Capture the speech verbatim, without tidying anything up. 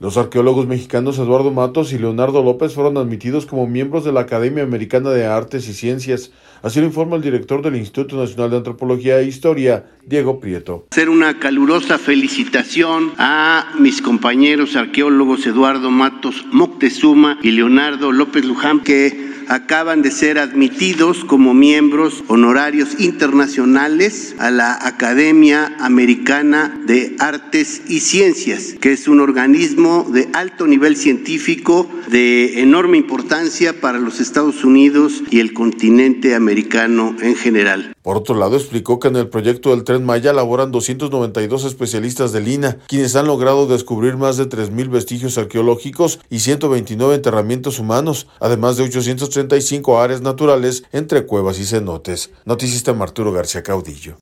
Los arqueólogos mexicanos Eduardo Matos y Leonardo López fueron admitidos como miembros de la Academia Americana de Artes y Ciencias. Así lo informa el director del Instituto Nacional de Antropología e Historia, Diego Prieto. Hacer una calurosa felicitación a mis compañeros arqueólogos Eduardo Matos Moctezuma y Leonardo López Luján, que acaban de ser admitidos como miembros honorarios internacionales a la Academia Americana de Artes y Ciencias, que es un organismo de alto nivel científico de enorme importancia para los Estados Unidos y el continente americano en general. Por otro lado, explicó que en el proyecto del Tren Maya laboran doscientos noventa y dos especialistas del I N A, quienes han logrado descubrir más de tres mil vestigios arqueológicos y ciento veintinueve enterramientos humanos, además de ochocientas treinta y cinco áreas naturales entre cuevas y cenotes. Noticista Arturo García Caudillo.